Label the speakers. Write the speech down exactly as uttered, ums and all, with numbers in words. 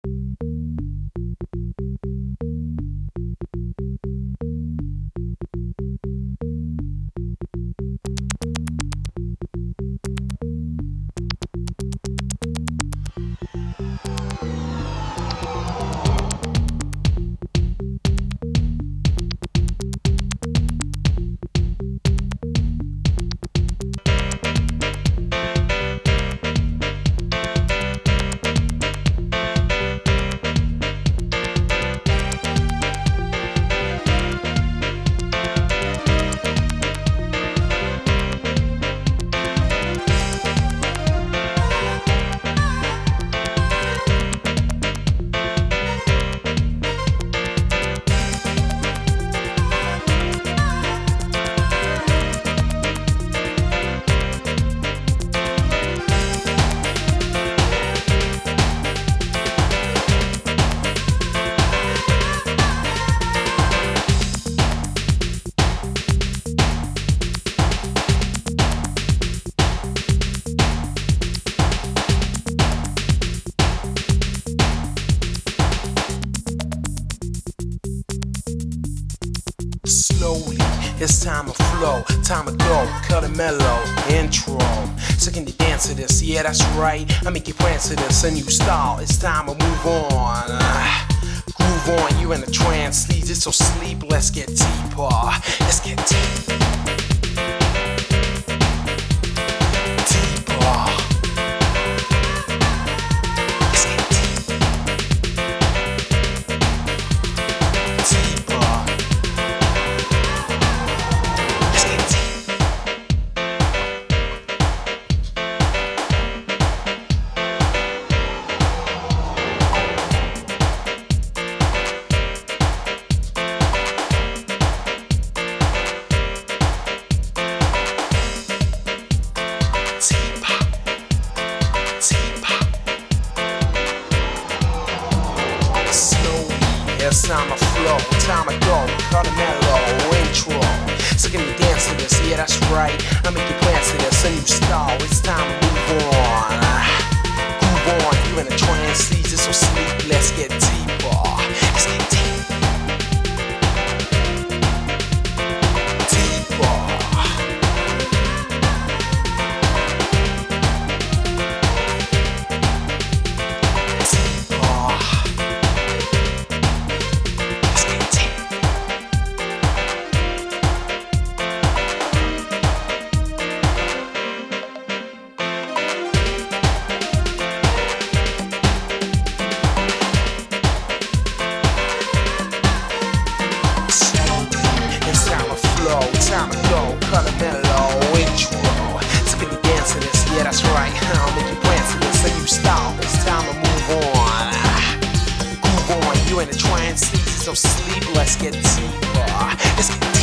Speaker 1: Slowly, it's time to flow, time to go, cut a mellow intro. So can you dance to this? Yeah, that's right. I make you prance to this, a new style. It's time to move on. Uh, groove on, you in a trance, leads it so sleep. Let's get deeper. Let's get deep. It's time to flow, time to go, cut a mellow intro. So can you dance to this? Yeah, that's right. I make you glance to this, a new style. It's time to move on. Move on, you in a trance, season, so sleep. Let's get deeper. Let's get deeper. Time to go, cut a mellow intro. So can you dance to this? Yeah, that's right. I'll make you dance to this, a new style. It's time to move on. Move on, you in a trance, so sleep. Let's get deeper. Let's get deeper.